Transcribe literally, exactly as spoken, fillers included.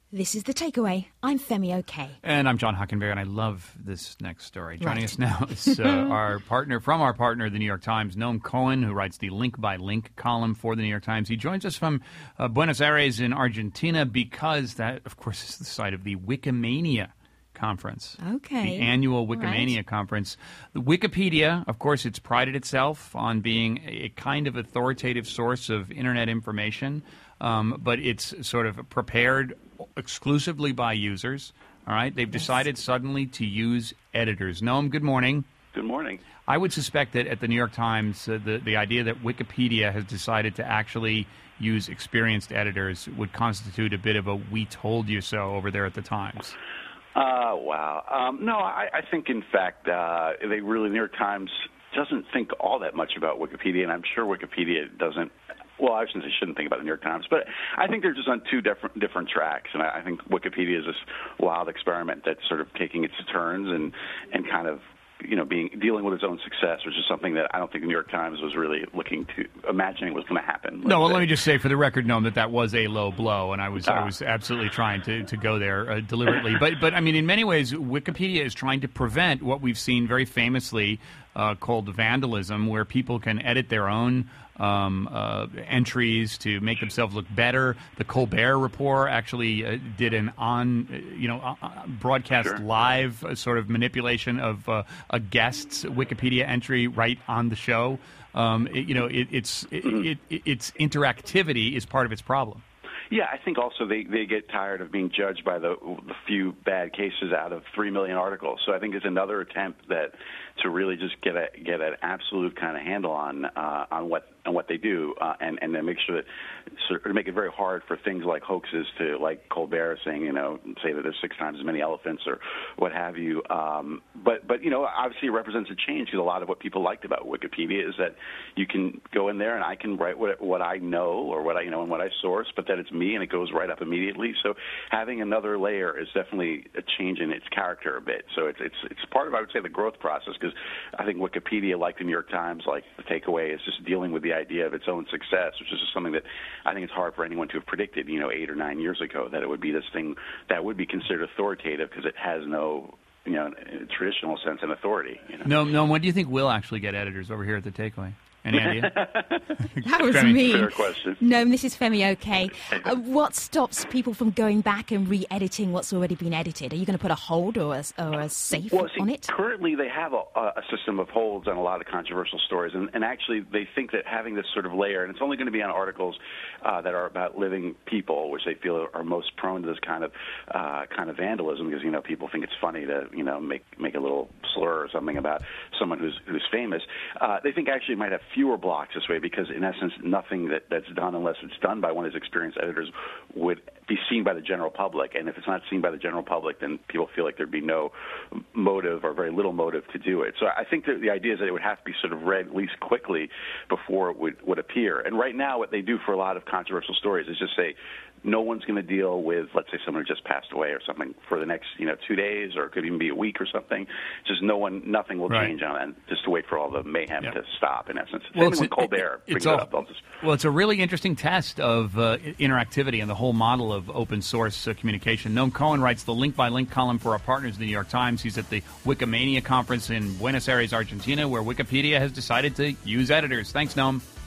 This is The Takeaway. I'm Femi Oke. And I'm John Hockenberry, and I love this next story. Joining Right. us now is uh, our partner, from our partner, the New York Times, Noam Cohen, who writes the link-by-link column for the New York Times. He joins us from uh, Buenos Aires in Argentina because that, of course, is the site of the Wikimania Conference. Okay. The annual Wikimania Right. Conference. The Wikipedia, of course, it's prided itself on being a kind of authoritative source of Internet information, um, but it's sort of prepared exclusively by users. All right. They've decided suddenly to use editors. Noam, good morning. Good morning. I would suspect that at the New York Times, uh, the, the idea that Wikipedia has decided to actually use experienced editors would constitute a bit of a we told you so over there at the Times. Uh, wow. Um, no, I, I think, in fact, uh, they really, the New York Times doesn't think all that much about Wikipedia, and I'm sure Wikipedia doesn't. Well, I shouldn't say shouldn't think about the New York Times, but I think they're just on two different different tracks, and I, I think Wikipedia is this wild experiment that's sort of taking its turns and and kind of, you know, being dealing with its own success, which is something that I don't think the New York Times was really looking to imagining was going to happen. No, well, say. let me just say for the record, Noam, that that was a low blow, and I was Ah. I was absolutely trying to, to go there uh, deliberately. But but I mean, in many ways, Wikipedia is trying to prevent what we've seen very famously uh, called vandalism, where people can edit their own Um, uh, entries to make themselves look better. The Colbert Report actually uh, did an on, uh, you know, uh, broadcast Sure. live uh, sort of manipulation of uh, a guest's Wikipedia entry right on the show. Um, it, you know, it, it's it, it, it, its interactivity is part of its problem. Yeah, I think also they, they get tired of being judged by the, the few bad cases out of three million articles. So I think it's another attempt that to really just get a get an absolute kind of handle on uh, on what on what they do, uh, and and then make sure that sort of make it very hard for things like hoaxes to, like Colbert saying, you know, say that there's six times as many elephants or what have you. Um, but but you know, obviously it represents a change, because a lot of what people liked about Wikipedia is that you can go in there and I can write what what I know or what I you know and what I source, but that it's me and it goes right up immediately. So having another layer is definitely a change in its character a bit. So it's it's it's part of, I would say, the growth process, because I think Wikipedia, like the New York Times, like the Takeaway, is just dealing with the idea of its own success, which is just something that I think it's hard for anyone to have predicted, you know, eight or nine years ago, that it would be this thing that would be considered authoritative, because it has no, you know, traditional sense of authority. You know? No, no. When do you think we'll actually get editors over here at the Takeaway? Any idea? That was Femi, mean. fair question. No, this is Femi Oke. Uh, what stops people from going back and re-editing what's already been edited? Are you going to put a hold or a, or a safe Well, see, on it? currently they have a, a system of holds on a lot of controversial stories, and, and actually they think that having this sort of layer, and it's only going to be on articles uh, that are about living people, which they feel are most prone to this kind of uh, kind of vandalism, because, you know, people think it's funny to, you know, make make a little slur or something about someone who's who's famous. Uh, they think actually it might have fewer blocks this way, because in essence nothing that, that's done, unless it's done by one of these experienced editors, would be seen by the general public. And if it's not seen by the general public, then people feel like there'd be no motive or very little motive to do it. So I think that the idea is that it would have to be sort of read at least quickly before it would, would appear. And right now what they do for a lot of controversial stories is just say, no one's going to deal with, let's say, someone who just passed away or something for the next, you know, two days, or it could even be a week or something. Just no one, nothing will Right. change on it, just to wait for all the mayhem Yep. to stop, in essence. Well, Same it's with a- Colbert. it- it's brings it all- up. I'll just- Well, it's a really interesting test of uh, interactivity and the whole model of open source uh, communication. Noam Cohen writes the link-by-link column for our partners in the New York Times. He's at the Wikimania Conference in Buenos Aires, Argentina, where Wikipedia has decided to use editors. Thanks, Noam.